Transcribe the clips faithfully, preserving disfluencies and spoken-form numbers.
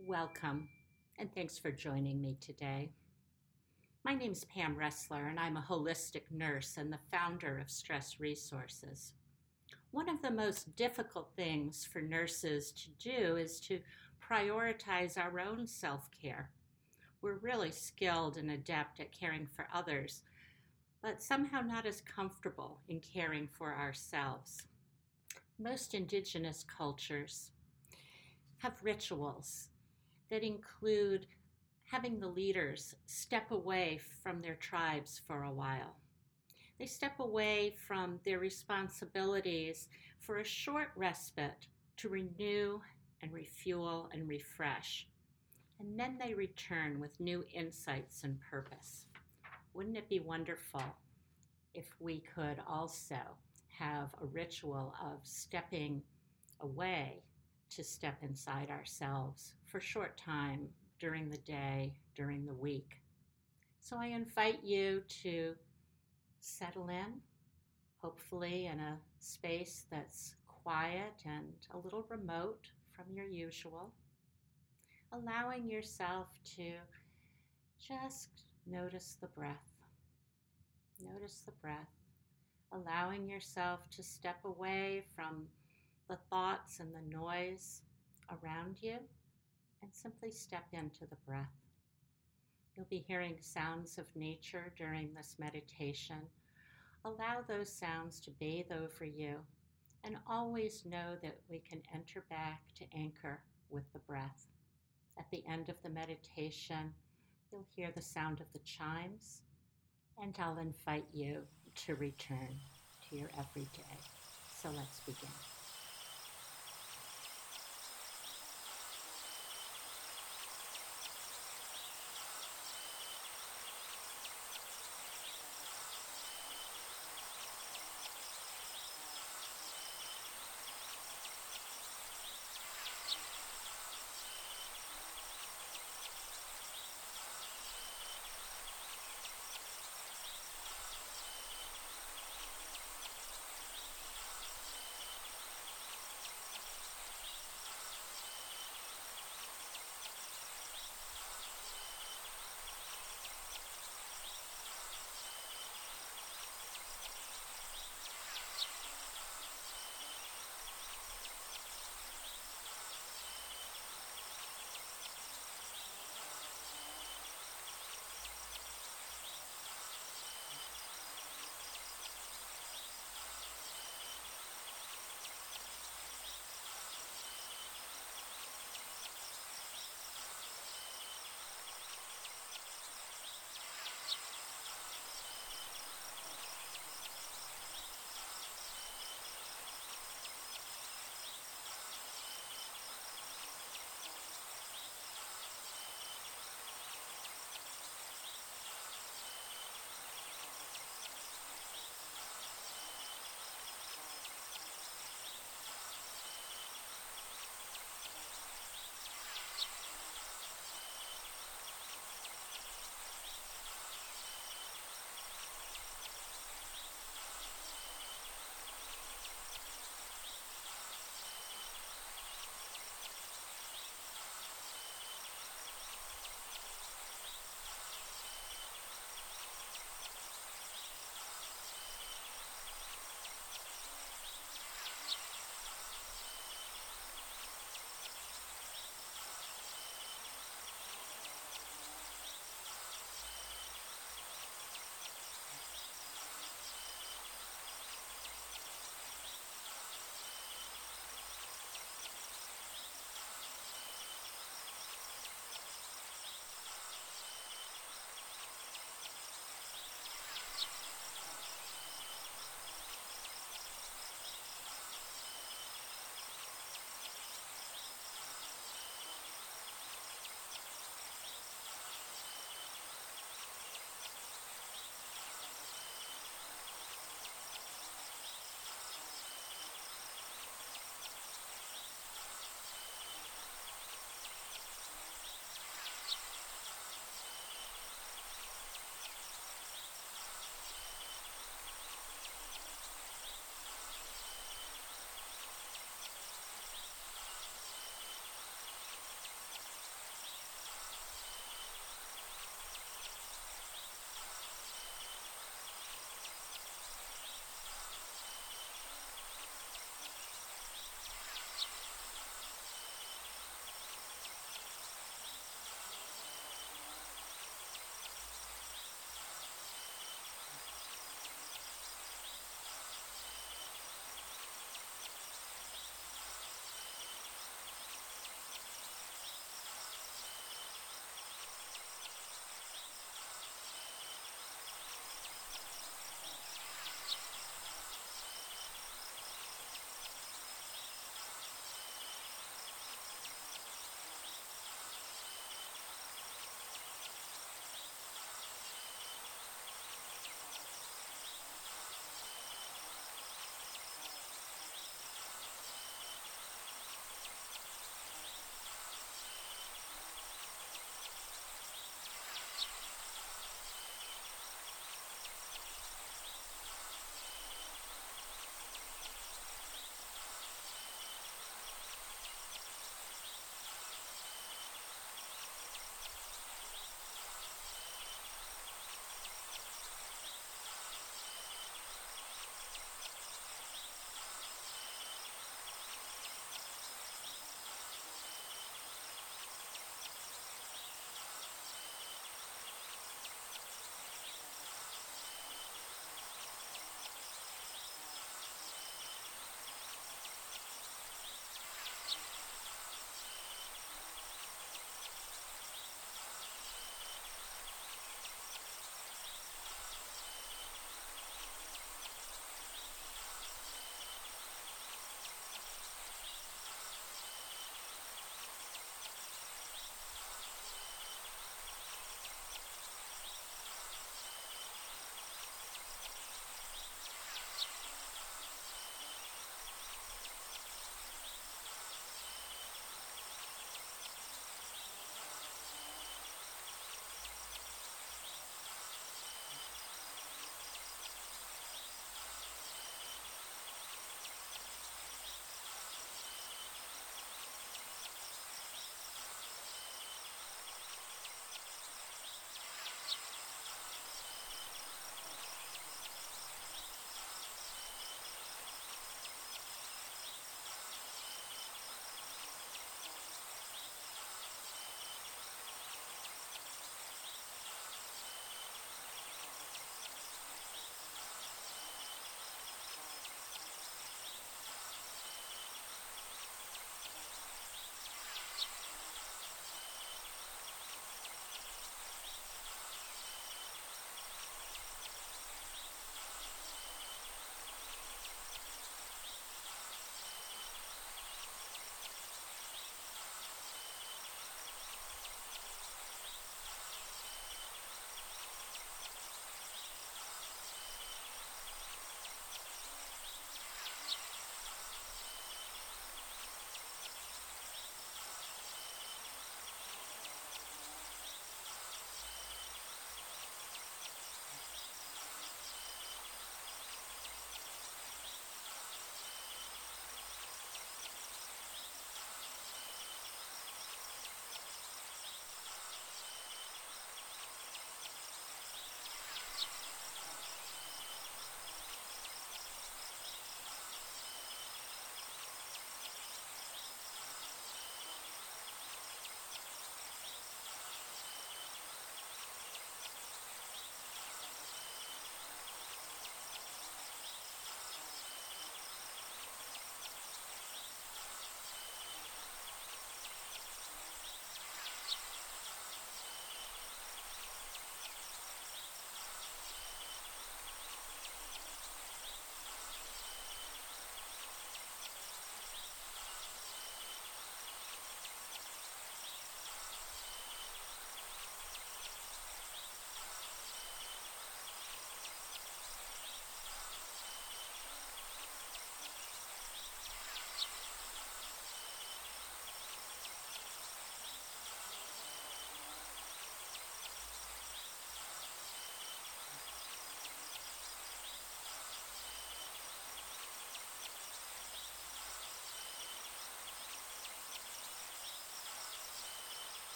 Welcome, and thanks for joining me today. My name is Pam Ressler, and I'm a holistic nurse and the founder of Stress Resources. One of the most difficult things for nurses to do is to prioritize our own self-care. We're really skilled and adept at caring for others, but somehow not as comfortable in caring for ourselves. Most indigenous cultures have rituals that include having the leaders step away from their tribes for a while. They step away from their responsibilities for a short respite to renew and refuel and refresh. And then they return with new insights and purpose. Wouldn't it be wonderful if we could also have a ritual of stepping away to step inside ourselves for a short time during the day, during the week? So I invite you to settle in, hopefully in a space that's quiet and a little remote from your usual, allowing yourself to just notice the breath. Notice the breath, allowing yourself to step away from the thoughts and the noise around you and simply step into the breath. You'll be hearing sounds of nature during this meditation. Allow those sounds to bathe over you and always know that we can enter back to anchor with the breath. At the end of the meditation, you'll hear the sound of the chimes, and I'll invite you to return to your everyday. So let's begin.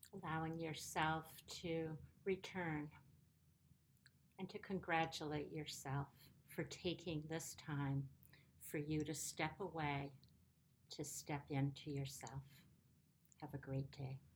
allowing yourself to return and to congratulate yourself for taking this time for you to step away, to step into yourself. Have a great day.